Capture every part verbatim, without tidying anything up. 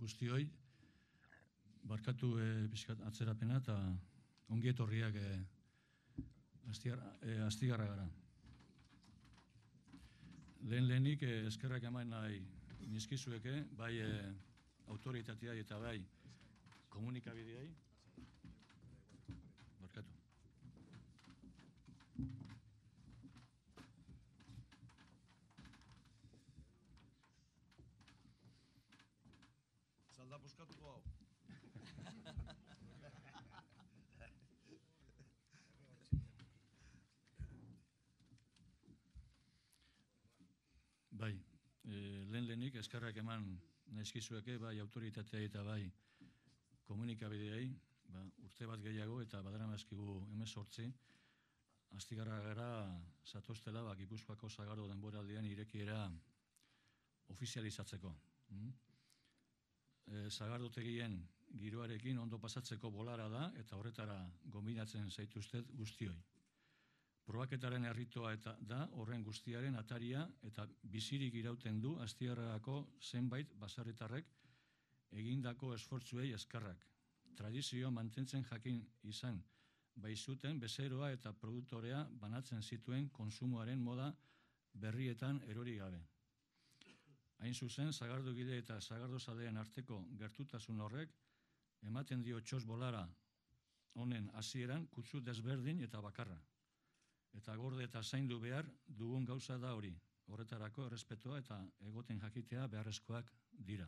guztioi, barkatu pixkat atzerapena eta ongi etorriak Astigarra gara. Lehen lehenik eskerrak eman nahi nizkizueke, bai autoritatea eta bai komunikabideai. Barkatu. Zalda buskatuko hau. Bai, lehen lehenik eskerrak eman nizkizueke, bai autoritatea eta bai komunikabideai, urte bat gehiago eta badaramazkigu hemezortzi, Astigarra gara zatoztela Gipuzkoako sagardo denboraldian irekiera ofizializatzeko. Sagardotegien giroarekin ondo pasatzeko bolara da eta horretara gonbidatzen zaituztet guztioi. Probaketaren erritoa eta da horren guztiaren ataria eta bizirik irauten du Astigarragako zenbait baserritarrek egindako esfortzuei eskerrak. Tradizioa mantentzen jakin izan baizuten bezeroa eta produktorea banatzen zituen konsumoaren moda berrietan erori gabe. Hain zuzen, sagardogile eta sagardozaleen arteko gertutasun horrek ematen dio txos bolara honen hasieran kutsu desberdin eta bakarra. Eta gorde eta zaindu behar dugun gauza da hori. Horretarako errespetoa eta egoten jakitea beharrezkoak dira.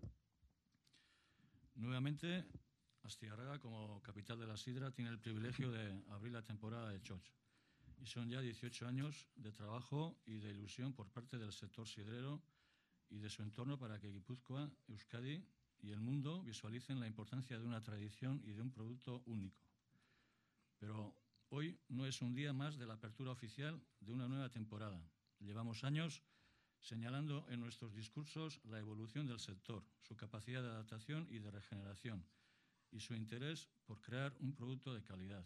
Nuevamente, Astigarraga, como capital de la sidra, tiene el privilegio de abrir la temporada de Txotx. Y son ya dieciocho años de trabajo y de ilusión por parte del sector sidrero y de su entorno para que Guipúzcoa, Euskadi y el mundo visualicen la importancia de una tradición y de un producto único. Pero hoy no es un día más de la apertura oficial de una nueva temporada. Llevamos años señalando en nuestros discursos la evolución del sector, su capacidad de adaptación y de regeneración y su interés por crear un producto de calidad.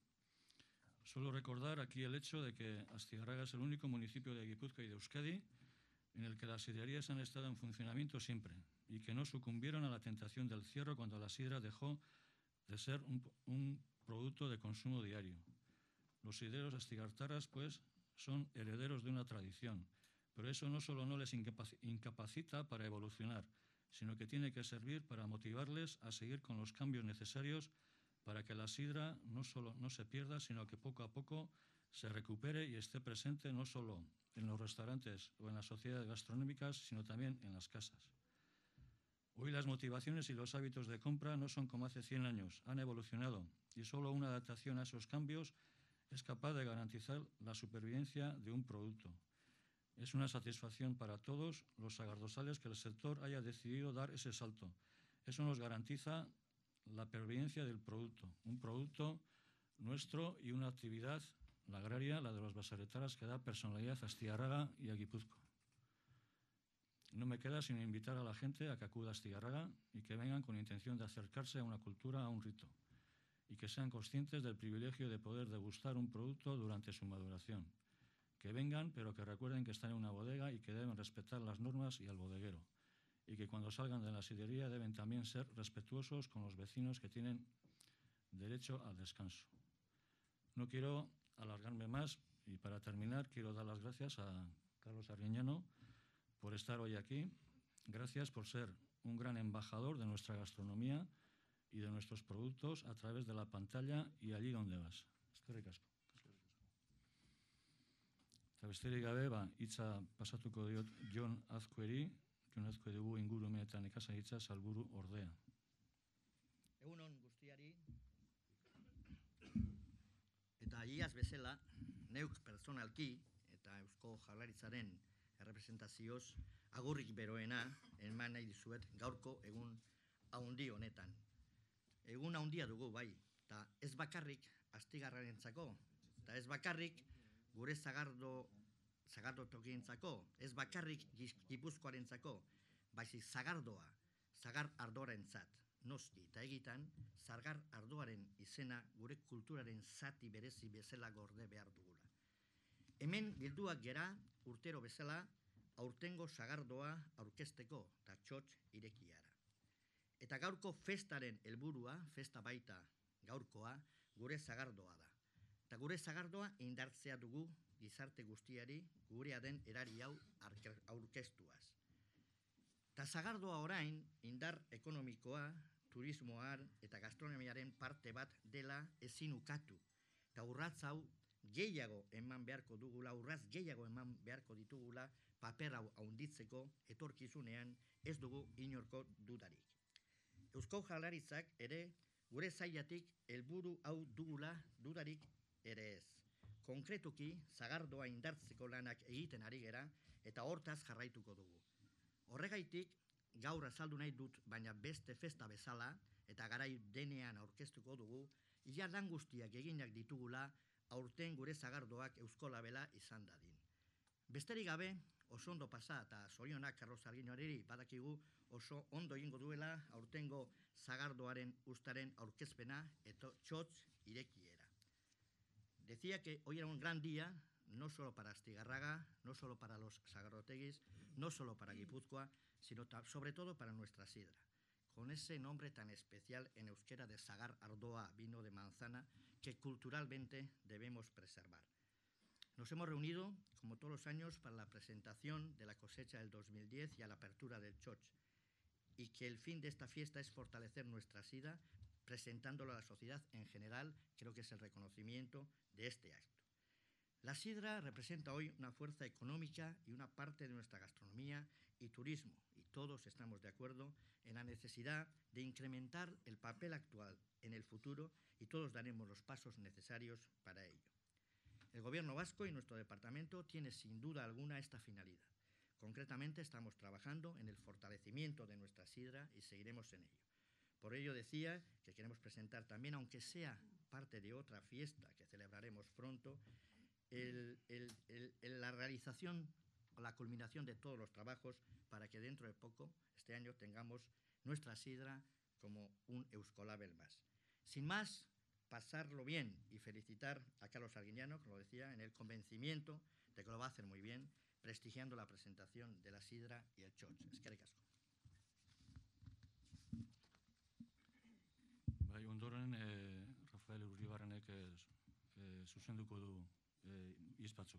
Solo recordar aquí el hecho de que Astigarraga es el único municipio de Guipúzcoa y de Euskadi en el que las sidrerías han estado en funcionamiento siempre y que no sucumbieron a la tentación del cierre cuando la sidra dejó de ser un, un producto de consumo diario. Los sidreros astigartarras, pues, son herederos de una tradición, pero eso no solo no les incapacita para evolucionar, sino que tiene que servir para motivarles a seguir con los cambios necesarios para que la sidra no solo no se pierda, sino que poco a poco se recupere y esté presente no solo en los restaurantes o en las sociedades gastronómicas, sino también en las casas. Hoy las motivaciones y los hábitos de compra no son como hace cien años, han evolucionado y solo una adaptación a esos cambios es capaz de garantizar la supervivencia de un producto. Es una satisfacción para todos los sagardosales que el sector haya decidido dar ese salto. Eso nos garantiza la pervivencia del producto, un producto nuestro y una actividad, la agraria, la de los baserretaras, que da personalidad a Astigarraga y a Guipúzcoa. No me queda sino invitar a la gente a que acuda a Astigarraga y que vengan con intención de acercarse a una cultura, a un rito, y que sean conscientes del privilegio de poder degustar un producto durante su maduración. Que vengan, pero que recuerden que están en una bodega y que deben respetar las normas y al bodeguero, y que cuando salgan de la sidrería deben también ser respetuosos con los vecinos que tienen derecho al descanso. No quiero alargarme más y para terminar quiero dar las gracias a Carlos Arguiñano por estar hoy aquí. Gracias por ser un gran embajador de nuestra gastronomía y de nuestros productos a través de la pantalla y allí donde vas. Eskerrik asko. Eta besterik gabe, hitza pasatuko diot Jon Azkueri, Jon Azkue dugu ingurumen eta nekazaritza sailburu ordea. Egunon guztiari, eta iaz bezala, neuk personalki eta Eusko Jaurlaritzaren errepresentazioz agurrik beroena eman nahi dizuet gaurko egun haundi honetan. Egun haundia dugu bai, eta ez bakarrik Astigarrarentzako, eta ez bakarrik gure zagardo zagardotokientzako, ez bakarrik Gipuzkoarentzako, baizik zagardoa, zagar ardoarentzat, noski eta egitan, zagar ardoaren izena gure kulturaren zati berezi bezala gorde behar dugula. Hemen bilduak gera urtero bezala aurtengo sagardoa aurkezteko eta Txotx irekiara. Eta gaurko festaren helburua, festa baita gaurkoa, gure zagardoa da. Eta gure zagardoa indartzea dugu gizarte guztiari gurea den erari hau aurkeztuaz. Eta zagardoa orain indar ekonomikoa, turismoar eta gastronomiaren parte bat dela ezin ukatu. Eta urratz hau gehiago eman beharko dugula, urratz gehiago eman beharko ditugula paper hau handitzeko etorkizunean ez dugu inorko dudarik. Eusko Jaurlaritzak ere gure zailatik helburu hau dugula dudarik ere ez. Konkretuki, zagardoa indartzeko lanak egiten ari gera eta hortaz jarraituko dugu. Horregaitik, gaur azaldu nahi dut, baina beste festa bezala eta garai denean aurkeztuko dugu, ia lan guztiak eginak ditugula aurten gure zagardoak Eusko Labela izan dadin. Besterik gabe, oso ondo pasa eta zorionak Carlos Arguinoari badakigu oso ondo egingo duela aurtengo zagardoaren ustaren aurkezpena eta txotx irekiera. Decía que hoy era un gran día, no solo para Astigarraga, no solo para los sagardoteguis, no solo para Guipúzcoa, sino sobre todo para nuestra sidra, con ese nombre tan especial en euskera de Sagar Ardoa, vino de manzana, que culturalmente debemos preservar. Nos hemos reunido, como todos los años, para la presentación de la cosecha del dos mil diez y a la apertura del Txotx, y que el fin de esta fiesta es fortalecer nuestra sidra, presentándolo a la sociedad en general, creo que es el reconocimiento de este acto. La sidra representa hoy una fuerza económica y una parte de nuestra gastronomía y turismo, y todos estamos de acuerdo en la necesidad de incrementar el papel actual en el futuro y todos daremos los pasos necesarios para ello. El Gobierno vasco y nuestro departamento tiene sin duda alguna esta finalidad. Concretamente estamos trabajando en el fortalecimiento de nuestra sidra y seguiremos en ello. Por ello decía que queremos presentar también, aunque sea parte de otra fiesta que celebraremos pronto, el, el, el, el, la realización o la culminación de todos los trabajos para que dentro de poco, este año, tengamos nuestra sidra como un Euskolabel más. Sin más, pasarlo bien y felicitar a Carlos Arguiñano, como lo decía, en el convencimiento de que lo va a hacer muy bien, prestigiando la presentación de la sidra y el txotx. Eskerrik asko. Bai, ondoren, eh, Rafael Uribarrenek eh, eh, zuzenduko du eh, hitz batzuk.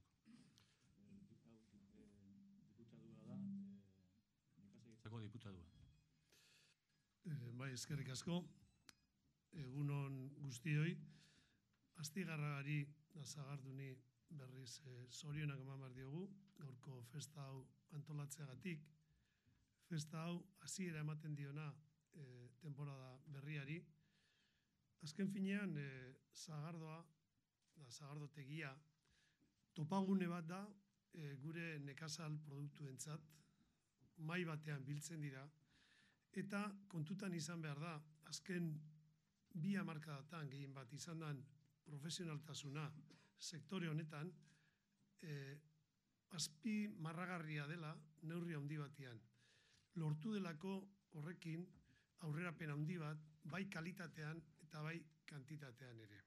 Diputadua da, nekazaritza diputadua. Eh, bai, eskerrik asko. Egunon guztioi. Astigarragari da Sagarduni berriz eh, zorionak eman behar diogu, gaurko festa hau antolatzeagatik. Festa hau hasiera ematen diona eh, temporada berriari. Azken finean, eh, Sagardoa, da Sagardotegia, topagune bat da eh, gure nekazal produktuentzat, mai batean biltzen dira, eta kontutan izan behar da, azken bi hamarkadatan gehien bat izan den profesionaltasuna sektore honetan, eh, azpi marragarria dela neurri handi batean. Lortu delako horrekin aurrerapen handi bat, bai kalitatean eta bai kantitatean ere.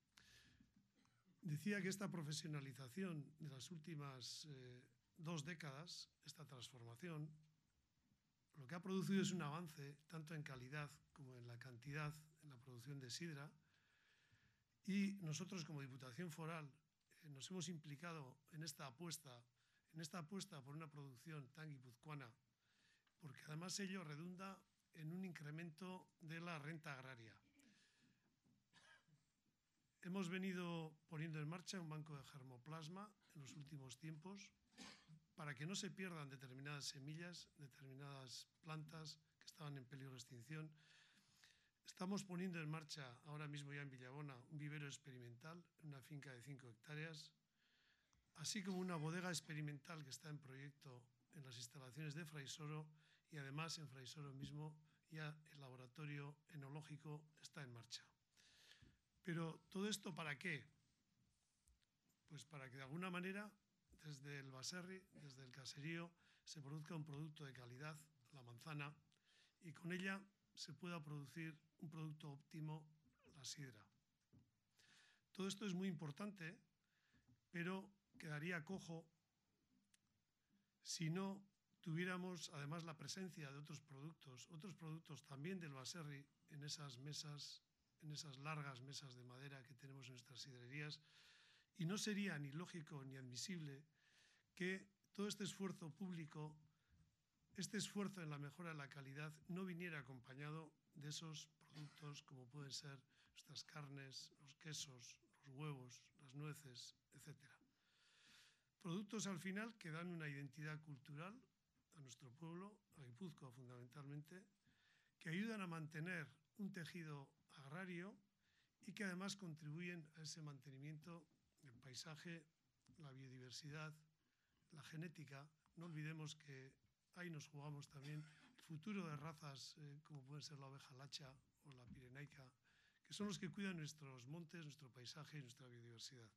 Decía que esta profesionalización de las últimas eh, dos décadas, esta transformación, lo que ha producido es un avance tanto en calidad como en la cantidad en la producción de sidra, y nosotros como Diputación Foral eh, nos hemos implicado en esta apuesta, en esta apuesta por una producción tan guipuzcoana, porque además ello redunda en un incremento de la renta agraria. Hemos venido poniendo en marcha un banco de germoplasma en los últimos tiempos para que no se pierdan determinadas semillas, determinadas plantas que estaban en peligro de extinción. Estamos poniendo en marcha ahora mismo ya en Villabona un vivero experimental en una finca de cinco hectáreas, así como una bodega experimental que está en proyecto en las instalaciones de Fraisoro, y además en Fraisoro mismo ya el laboratorio enológico está en marcha. Pero ¿todo esto para qué? Pues para que de alguna manera desde el baserri, desde el caserío, se produzca un producto de calidad, la manzana, y con ella se pueda producir un producto óptimo, la sidra. Todo esto es muy importante, pero quedaría cojo si no tuviéramos además la presencia de otros productos, otros productos también del Baserri en esas mesas, en esas largas mesas de madera que tenemos en nuestras sidrerías, y no sería ni lógico ni admisible que todo este esfuerzo público, este esfuerzo en la mejora de la calidad, no viniera acompañado de esos productos como pueden ser nuestras carnes, los quesos, los huevos, las nueces, etcétera. Productos al final que dan una identidad cultural a nuestro pueblo, a Guipúzcoa fundamentalmente, que ayudan a mantener un tejido agrario y que además contribuyen a ese mantenimiento del paisaje, la biodiversidad, la genética. No olvidemos que ahí nos jugamos también el futuro de razas eh, como pueden ser la oveja lacha o la pirenaica, que son los que cuidan nuestros montes, nuestro paisaje y nuestra biodiversidad.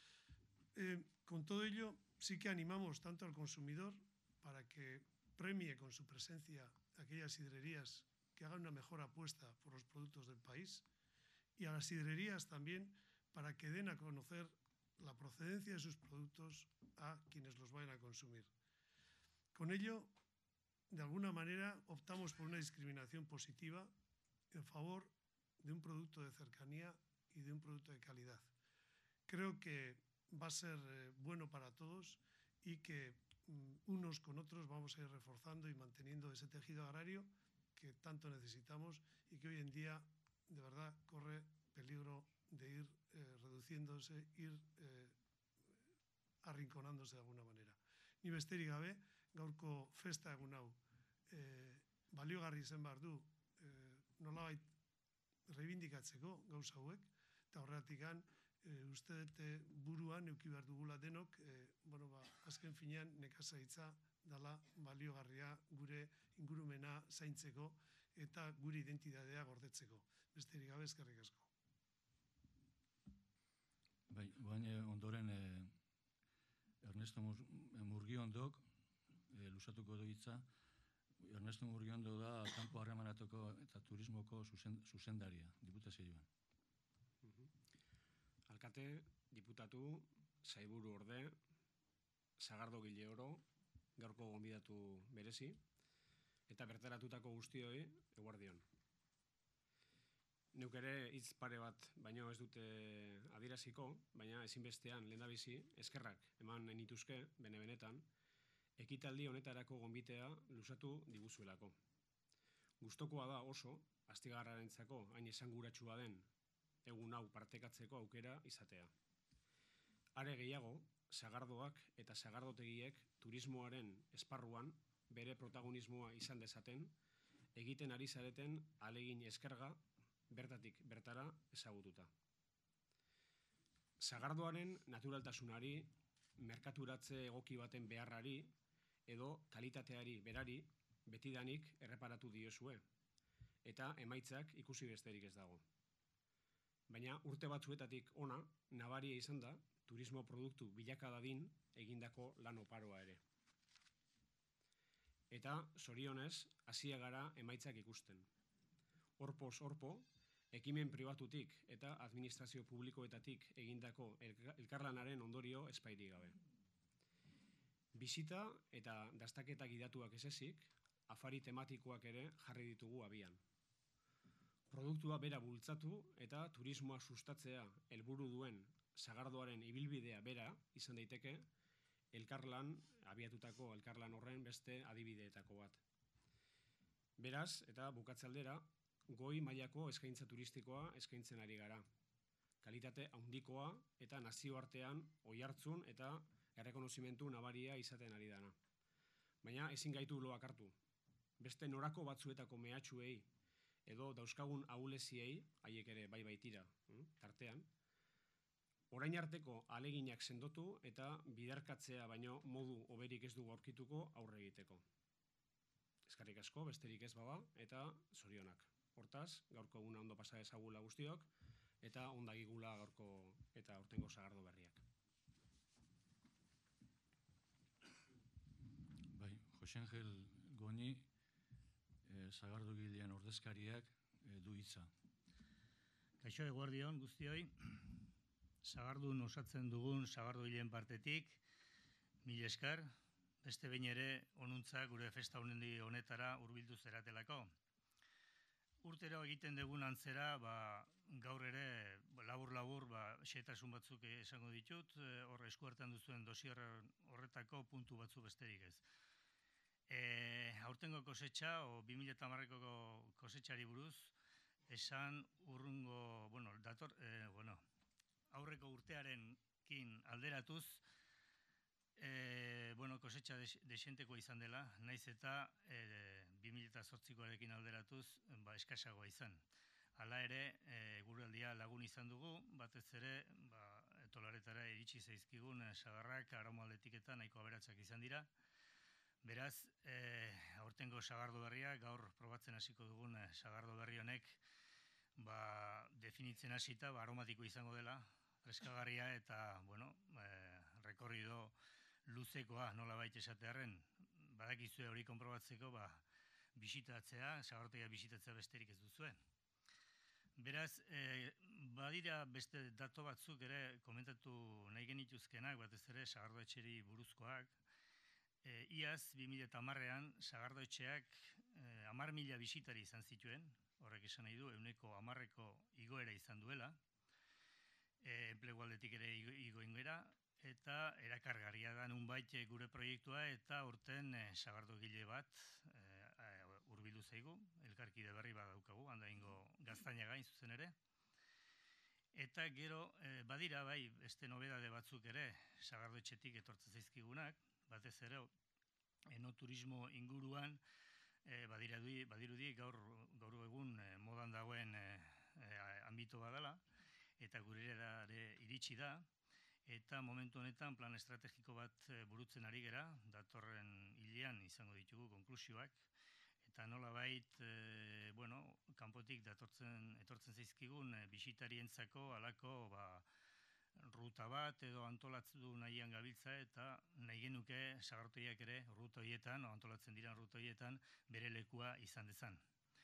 Eh, con todo ello, sí que animamos tanto al consumidor para que premie con su presencia aquellas sidrerías que hagan una mejor apuesta por los productos del país, y a las sidrerías también para que den a conocer la procedencia de sus productos a quienes los vayan a consumir. Con ello, de alguna manera, optamos por una discriminación positiva en favor de un producto de cercanía y de un producto de calidad. Creo que va a ser eh, bueno para todos y que mm, unos con otros vamos a ir reforzando y manteniendo ese tejido agrario que tanto necesitamos y que hoy en día de verdad corre peligro de ir eh, reduciéndose, ir eh, arrinconándose de alguna manera. Ni besterik gabe, gaurko festa egun hau eh, baliogarri izan behar du eh, nolabait reibindikatzeko gauza hauek, eta horretikan e, uste dut buruan eduki behar dugula denok, e, bueno, ba, azken finean nekazaritza dala baliogarria gure ingurumena zaintzeko eta gure identitatea gordetzeko. Besterik gabe eskerrik asko. Bai, baina ondoren eh, Ernesto Murgiondok eh, lusatuko du hitza. Ernesto Murgiondo da kanpo harremanetako eta turismoko zuzen, zuzendaria, diputazioan. Alkate, diputatu, saiburu orde, Sagardogile oro, gaurko gonbidatu berezi, eta bertaratutako guztioi, eguardion. Neuk ere hitz pare bat baino ez dute adieraziko, baina ezinbestean lehendabizi eskerrak eman nahi nituzke, bene-benetan, ekitaldi honetarako gonbitea luzatu diguzuelako. Gustokoa da oso, Astigarrarentzako hain esanguratsua den egun hau partekatzeko aukera izatea. Are gehiago, sagardoak eta sagardotegiek turismoaren esparruan bere protagonismoa izan dezaten, egiten ari zareten ahalegin eskerga bertatik bertara ezagututa. Sagardoaren naturaltasunari, merkaturatze egoki baten beharrari edo kalitateari berari betidanik erreparatu diozue, eta emaitzak ikusi besterik ez dago. Baina urte batzuetatik ona, nabaria izan da, turismo produktu bilakadadin egindako lan oparoa ere. Eta, zorionez, hasia gara emaitzak ikusten. Horpoz horpo, ekimen pribatutik eta administrazio publikoetatik egindako elkarlanaren ondorio espairi gabe. Bisita eta dastaketa gidatuak ez ezik, afari tematikoak ere jarri ditugu abian. Produktua bera bultzatu eta turismoa sustatzea helburu duen sagardoaren ibilbidea bera izan daiteke elkarlan, abiatutako elkarlan horren beste adibideetako bat. Beraz, eta bukatzaldera, goi mailako eskaintza turistikoa eskaintzen ari gara. Kalitate handikoa eta nazioartean oihartzun eta errekonozimentu nabaria izaten ari dana. Baina ezin gaitu loak hartu. Beste norako batzuetako mehatxuei edo dauzkagun ahuleziei, haiek ere bai baitira, tartean, orain arteko aleginak sendotu eta biderkatzea baino modu hoberik ez dugu aurkituko aurre egiteko. Eskerrik asko, besterik ez baba, eta zorionak. Hortaz, gaurko eguna ondo pasa ezagula guztiok, eta ondagigula gaurko eta aurtengo sagardo berriak. Bai, Jose Angel Goni, eh, sagardogilean ordezkariak eh, du hitza. Kaixo eguerdion guztioi, sagardun osatzen dugun sagardogileen partetik, mil esker, beste behin ere onuntza gure festa honendi honetara hurbildu zeratelako. Urtero egiten dugun antzera, ba, gaur ere labur-labur ba, xehetasun batzuk esango ditut, hor eskuartean duzuen dosier horretako puntu batzu besterik ez. E, aurtengo kosetxa, o bi mila hamareko kosetxari buruz, esan urrungo, bueno, dator, e, bueno, aurreko urtearenkin alderatuz, e, bueno, kosetxa dexentekoa izan dela, naiz eta e, bi mila zortzikoarekin alderatuz, ba, eskasagoa izan. Hala ere, e, guraldia lagun izan dugu, batez ere, ba, Tolaretara iritsi zaizkigun e, sagarrak araumaldetik eta nahiko aberatsak izan dira. Beraz, e, aurtengo sagardo berria, gaur probatzen hasiko dugun e, sagardo berri honek, ba, definitzen hasita, ba, aromatiko izango dela, freskagarria eta, bueno, e, rekorrido luzekoa nola baita esatearen, badakizue hori konprobatzeko, ba, bisitatzea, sagardotegia bisitatzea besterik ez duzue. Beraz, e, badira beste dato batzuk ere komentatu nahi genituzkenak, batez ere sagardoetxeri buruzkoak. E, iaz, bi mila hamarrean, sagardoetxeak e, hamar mila bisitari izan zituen, horrek esan nahi du, ehuneko hamarreko igoera izan duela, e, enplegu aldetik ere igo ingera, eta erakargarria da nunbait gure proiektua eta urten e, sagardogile bat e, hurbildu zaigu, elkarkide berri bat daukagu, handaingo Gaztaina gain zuzen ere. Eta gero, e, badira bai, beste nobedade batzuk ere, sagardoetxetik etortzen zaizkigunak, batez ere, enoturismo inguruan, e, badirudi, badirudi gaur, gaur egun e, modan dagoen e, e, ambito badala, eta gure ere iritsi da, eta momentu honetan plan estrategiko bat burutzen ari gera, datorren hilean izango ditugu konklusioak, eta nolabait, e, bueno, kanpotik datortzen, etortzen zaizkigun e, bisitarientzako halako ba, ruta bat edo antolatu nahian gabiltza eta nahi genuke sagardotegiak ere ruta horietan, o antolatzen diren ruta horietan, bere lekua izan dezan.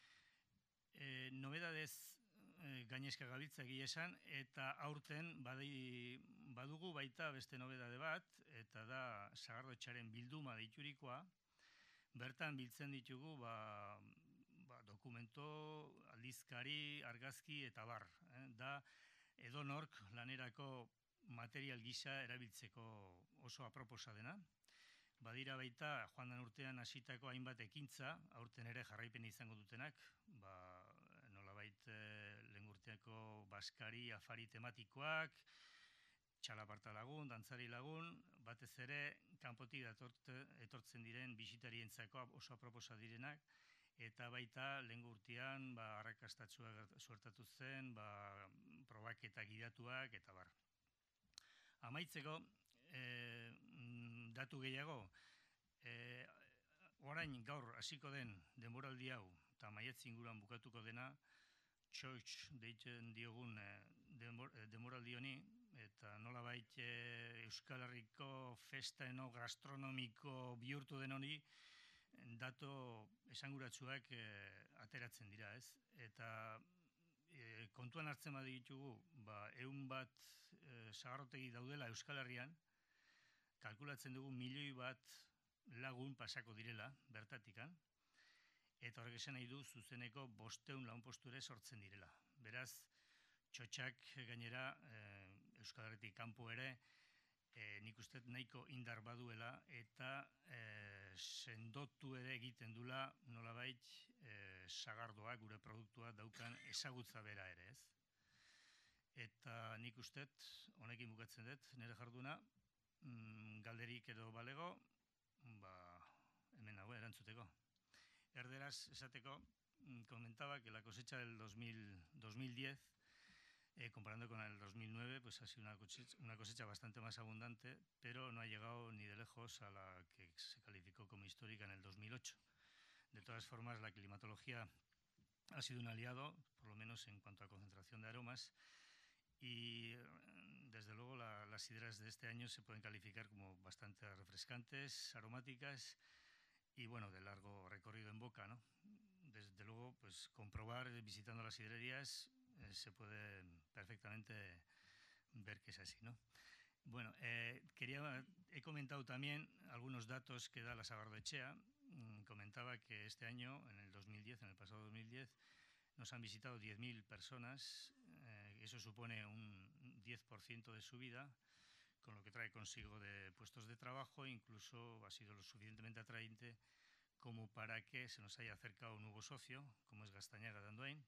E, nobedadez e, gainezka gabiltza egia esan, eta aurten badi, badugu baita beste nobedade bat, eta da sagardoetxaren bilduma deiturikoa. Bertan biltzen ditugu ba, ba, dokumento, aldizkari, argazki eta bar. Eh? Da edonork lanerako material gisa erabiltzeko oso aproposa dena. Badira baita joan den urtean hasitako hainbat ekintza, aurten ere jarraipen izango dutenak, ba, nolabait eh, lehen urteako baskari, afari tematikoak, txalaparta lagun, dantzari lagun, batez ere kanpotik etortzen diren bisitarientzako oso aproposa direnak, eta baita lehen urtean ba, arrakastatsua suertatu zen, ba, probaketa gidatuak, eta bar. Amaitzeko, e, datu gehiago, e, orain gaur hasiko den denboraldi hau, eta maiatz inguruan bukatuko dena, txoitx deitzen diogun e, denboraldi honi, eta nolabait e, Euskal Herriko festa eno gastronomiko bihurtu den honi, dato esanguratsuak e, ateratzen dira, ez? Eta e, kontuan hartzen baditugu, ba, ehun bat e, sagarrotegi daudela Euskal Herrian, kalkulatzen dugu milioi bat lagun pasako direla, bertatikan, eta horrek esan nahi du zuzeneko bosteun lagun posture sortzen direla. Beraz, txotxak gainera e, Euskal Herritik kanpo ere, e, nik uste nahiko indar baduela, eta e, sendotu ere egiten dula nolabait e, sagardoa, gure produktua daukan ezagutza bera ere, ez? Eta nik uste, honekin bukatzen dut, nire jarduna, mm, galderik edo balego, ba, hemen nago erantzuteko. Erderaz esateko, comentaba que la cosecha del dos mil diez, eh, comparando con el dos mil nueve, pues ha sido una cosecha, una cosecha bastante más abundante, pero no ha llegado ni de lejos a la que se calificó como histórica en el dos mil ocho. De todas formas, la climatología ha sido un aliado, por lo menos en cuanto a concentración de aromas, y desde luego la, las sidras de este año se pueden calificar como bastante refrescantes, aromáticas y bueno, de largo recorrido en boca, ¿no? Desde luego, pues comprobar visitando las sidrerías eh, se puede perfectamente ver que es así, ¿no? Bueno, eh, quería he comentado también algunos datos que da la Sagardotxea. Mm, Comentaba que este año, en el dos mil diez, en el pasado dos mil diez, nos han visitado diez mil personas. Eh, eso supone un diez por ciento de subida, con lo que trae consigo de puestos de trabajo. Incluso ha sido lo suficientemente atraente como para que se nos haya acercado un nuevo socio, como es Gastañaga de Andoain.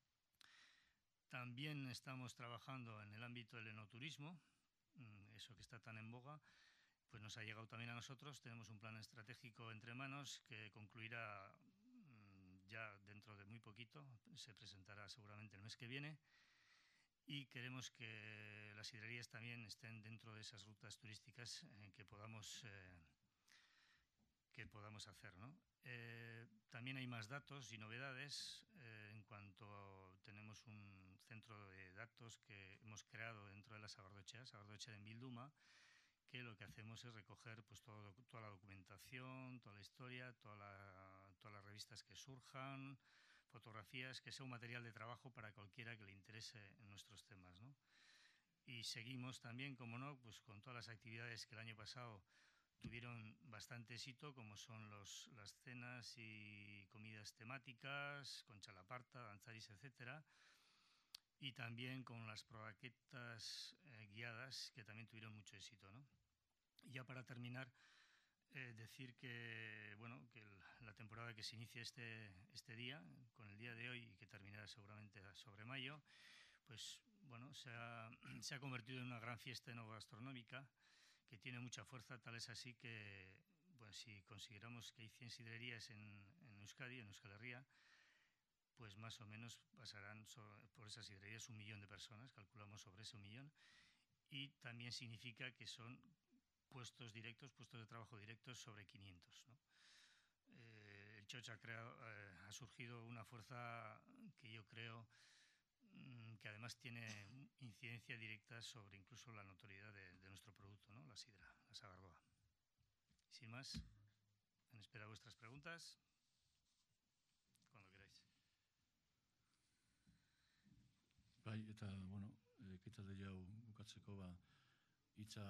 También estamos trabajando en el ámbito del enoturismo, eso que está tan en boga, pues nos ha llegado también a nosotros. Tenemos un plan estratégico entre manos que concluirá ya dentro de muy poquito, se presentará seguramente el mes que viene, y queremos que las sidrerías también estén dentro de esas rutas turísticas eh, que podamos eh, que podamos hacer, ¿no? Eh, también hay más datos y novedades eh, en cuanto tenemos un centro de datos que hemos creado dentro de la Sagardotxea, Sagardotxea de Bilduma, que lo que hacemos es recoger pues, todo, toda la documentación, toda la historia, toda la, todas las revistas que surjan, fotografías, que sea un material de trabajo para cualquiera que le interese en nuestros temas, ¿no? Y seguimos también, como no, pues con todas las actividades que el año pasado tuvieron bastante éxito, como son los, las cenas y comidas temáticas, con chalaparta, danzaris, etcétera. Y también con las probaquetas eh, guiadas, que también tuvieron mucho éxito, ¿no? Y ya para terminar, eh, decir que, bueno, que el, la temporada que se inicia este, este día, con el día de hoy y que terminará seguramente sobre mayo, pues bueno, se ha, se ha convertido en una gran fiesta enogastronómica que tiene mucha fuerza, tal es así que, bueno, si consideramos que hay cien sidrerías en, en Euskadi, en Euskal Herria, pues más o menos pasarán sobre, por esas sidrerías un millón de personas, calculamos sobre ese un millón, y también significa que son puestos directos, puestos de trabajo directos sobre quinientos, ¿no? Eh, el Txotx ha, creado, eh, ha surgido una fuerza que yo creo mmm, que además tiene incidencia directa sobre incluso la notoriedad de, de nuestro producto, ¿no? La sidra, la Sagardoa. Sin más, en espera vuestras preguntas, cuando queráis. Bai, eta, bueno, e, ekitaldi hau bukatzeko ba, hitza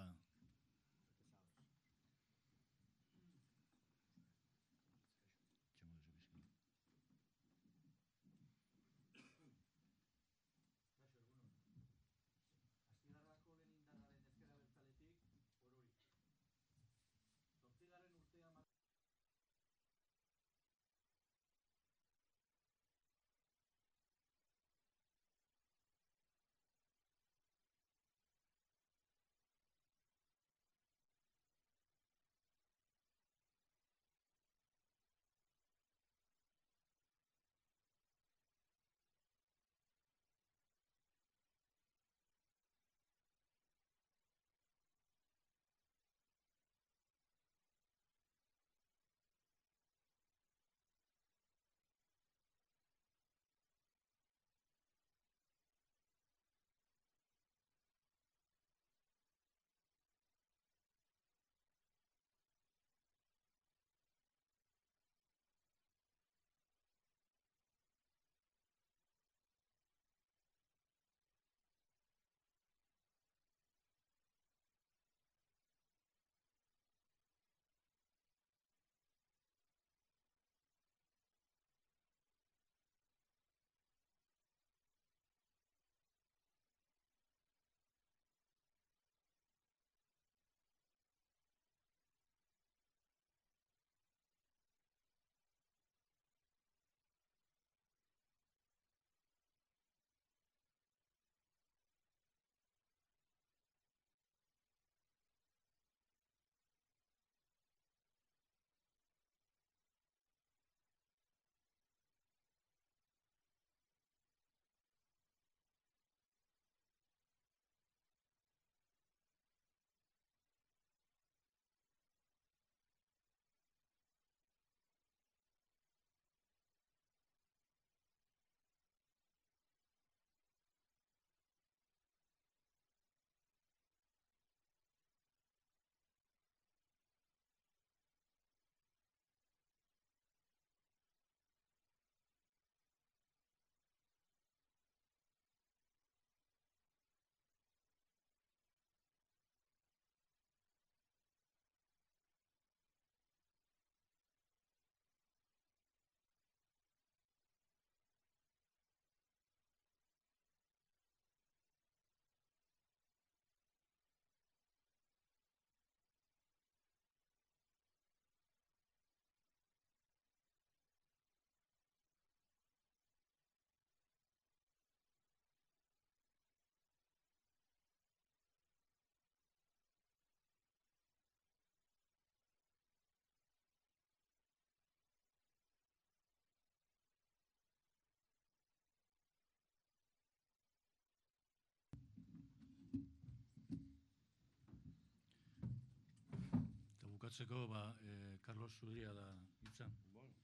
bukatzeko, ba, eh, Carlos Zudria da hitzan.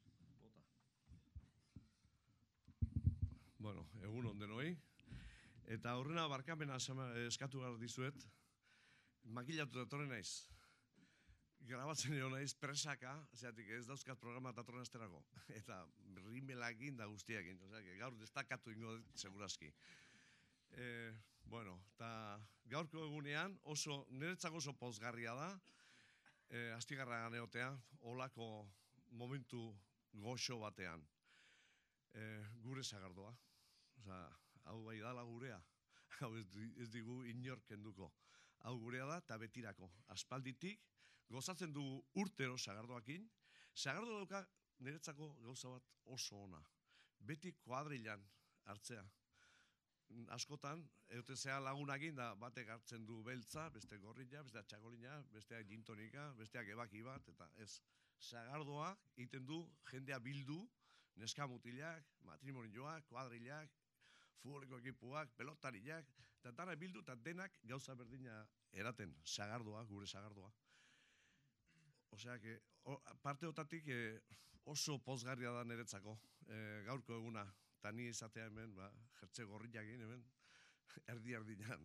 Bueno, egun on denoi. Eta horrena barkamena eskatu behar dizuet, makilatu datorren naiz. Grabatzen egon naiz presaka, zeatik ez dauzkat programa datorren asterako. Eta rimelakin da guztiakin, gaur destakatu ingo dut, segurazki. E, bueno, eta gaurko egunean oso, niretzako oso pozgarria da, e, astigarra ganeotea, olako momentu goxo batean. E, gure sagardoa. Osa, hau bai dala gurea, hau ez, ez digu inork kenduko. Hau gurea da eta betirako. Aspalditik, gozatzen dugu urtero sagardoakin. Sagardo dauka niretzako gauza bat oso ona. Beti kuadrilan hartzea. Askotan, eute zea lagunakin da batek hartzen du beltza, beste gorrilla, beste txakolina, besteak gintonika, besteak ebaki bat, eta ez. Sagardoa egiten du jendea bildu, neska mutilak, matrimonioak, kuadrilak, futboleko ekipuak, pelotariak, eta dana bildu eta denak gauza berdina eraten, sagardoa, gure sagardoa. Osea, que, o, parte otatik eh, oso pozgarria da niretzako, eh, gaurko eguna, eta ni izatea hemen, ba, jertze gorriakin hemen, erdi-erdinan.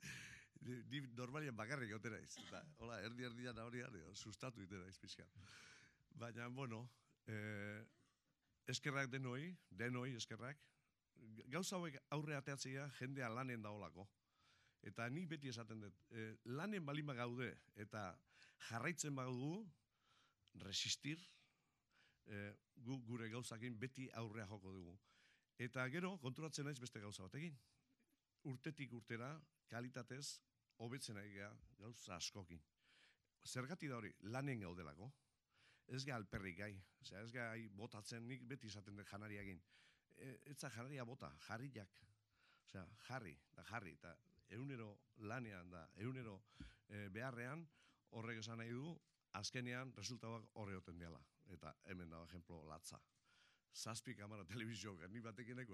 Ni normalian bakarrik gotera iz, eta hola, erdi-erdinan horian, sustatu itera iz pixka. Baina, bueno, eh, eskerrak denoi, denoi eskerrak, gauza hauek aurre ateatzea jendea lanen daolako. Eta nik beti esaten dut, eh, lanen balima gaude eta jarraitzen badugu, resistir, eh, gu, gure gauzakin beti aurrea joko dugu. Eta gero, konturatzen naiz beste gauza batekin. Urtetik urtera, kalitatez, hobetzen ari geha gauza askokin. Zergatik da hori, lanen gaudelako. Ez geha alperrik gai, osea, ez geha botatzen, nik beti esaten dut janariakin. E, etza janaria bota, jarriak. Osea, jarri, da jarri, eta egunero lanean da, egunero e, beharrean, horrek esan nahi du, azkenean resultatuak horre oten diala. Eta hemen da, ejemplo, latza. Zazpi kamara telebizioak, ni batekineko,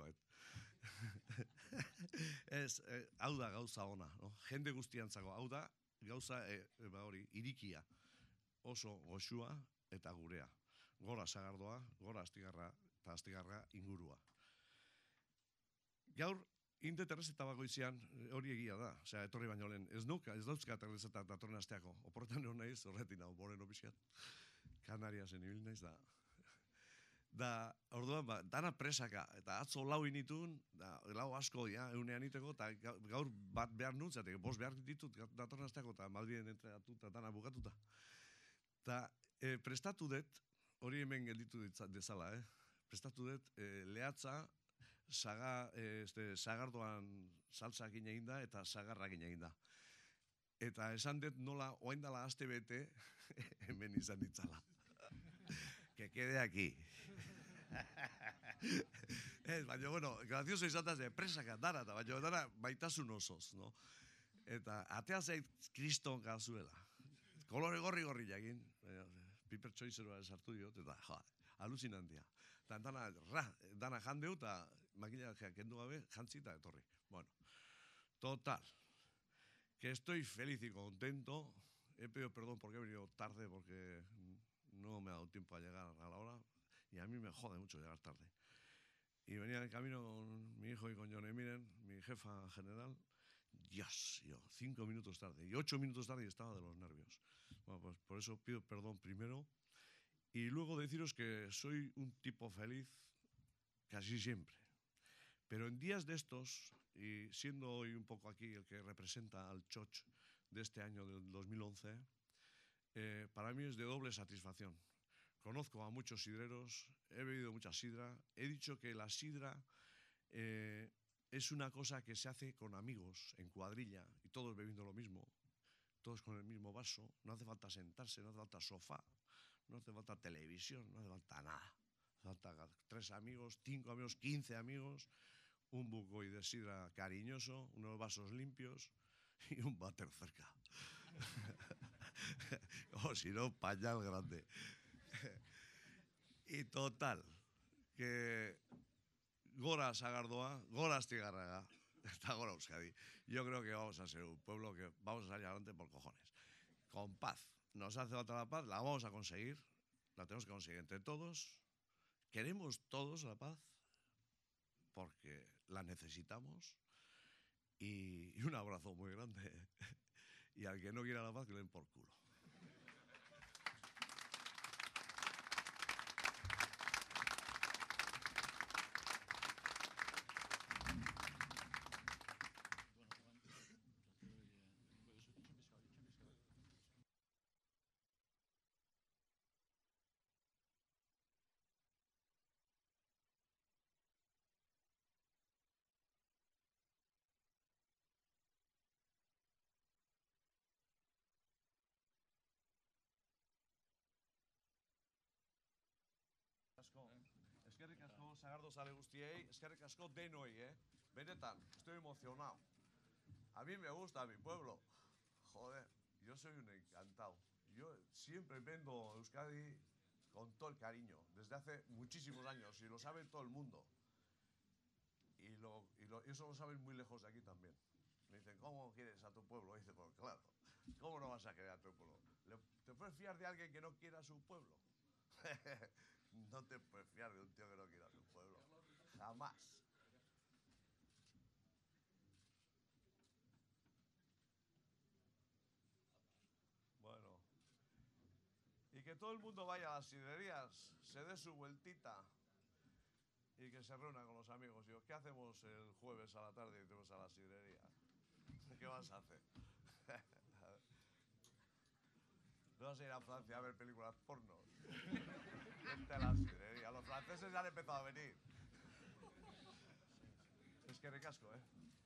ez, e, hau da gauza ona, no? Jende guztiantzako, hau da gauza e, e, ba hori, irikia, oso goxua eta gurea. Gora sagardoa, gora astigarra eta astigarra ingurua. Gaur, indet errezeta bagoizian hori egia da, osea, etorri baino lehen, ez nuka, ez dauzkat errezeta datorren asteako, oporretan egon naiz, horretin hau, moreno pixkat, Kanariasen ibil naiz da. Da, orduan, ba, dana presaka, eta atzo lau initun, da, lau asko, ja, eunean iteko, eta gaur bat behar nuntzatek, bost behar ditut datorren asteako, eta Madriden entregatu, eta dana bukatuta. Eta e, prestatu dut, hori hemen gelditu dezala, eh? Prestatu dut, e, lehatza, saga, e, este, sagardoan saltzakin egin da, eta sagarrakin egin da. Eta esan dut nola, oain dala aste bete, hemen izan ditzala. Que quede aquí. Ez, baina, bueno, grazioso izataz, presaka dara, eta baina dara baitasun osoz, no? Eta atea zait kriston gazuela. Kolore gorri-gorri jakin, piper txoizeroa esartu diot, eta joa, alucinantia. Eta dana, ra, dana jandeu, eta makillaje kendu gabe, jantzi eta etorri. Bueno, total, que estoy feliz y contento. He pedido perdón porque he venido tarde, porque no me ha dado tiempo a llegar a la hora, y a mí me jode mucho llegar tarde. Y venía en el camino con mi hijo y con John Emiren, mi jefa general. Dios, yo, cinco minutos tarde, y ocho minutos tarde y estaba de los nervios. Bueno, pues por eso pido perdón primero, y luego deciros que soy un tipo feliz casi siempre. Pero en días de estos, y siendo hoy un poco aquí el que representa al Choch de este año del dos mil once, eh, para mí es de doble satisfacción. Conozco a muchos sidreros, he bebido mucha sidra, he dicho que la sidra eh, es una cosa que se hace con amigos, en cuadrilla, y todos bebiendo lo mismo, todos con el mismo vaso, no hace falta sentarse, no hace falta sofá, no hace falta televisión, no hace falta nada. Hace falta tres amigos, cinco amigos, quince amigos, un bucoy de sidra cariñoso, unos vasos limpios y un váter cerca. O si no, pañal grande. Y total, que gora sagardoa, gora astigarraga, está gora Euskadi. Yo creo que vamos a ser un pueblo que vamos a salir adelante por cojones. Con paz, nos hace falta la paz, la vamos a conseguir, la tenemos que conseguir entre todos. Queremos todos la paz porque la necesitamos. Y, y un abrazo muy grande. Y al que no quiera la paz, que le den por culo. Eskerrik asko, Sagardo zale guztiei, eskerrik asko denoi, eh? Benetan, estoy emocionado. A mí me gusta mi pueblo. Joder, yo soy un encantado. Yo siempre vendo Euskadi con todo el cariño, desde hace muchísimos años, y lo sabe todo el mundo. Y, lo, y, lo, y eso lo saben muy lejos de aquí también. Me dicen, ¿cómo quieres a tu pueblo? Y dice, pues claro, ¿cómo no vas a querer a tu pueblo? ¿Le, ¿Te puedes fiar de alguien que no quiera a su pueblo? No te puedes fiar de un tío que no quiera a su pueblo. Jamás. Bueno. Y que todo el mundo vaya a las sidrerías, se dé su vueltita y que se reúna con los amigos. Digo, ¿qué hacemos el jueves a la tarde y tenemos a la sidrería? ¿Qué vas a hacer? No vas a ir a Francia a ver películas porno. Vente a la sidrería. Los franceses ya han empezado a venir. Es que recasco, ¿eh?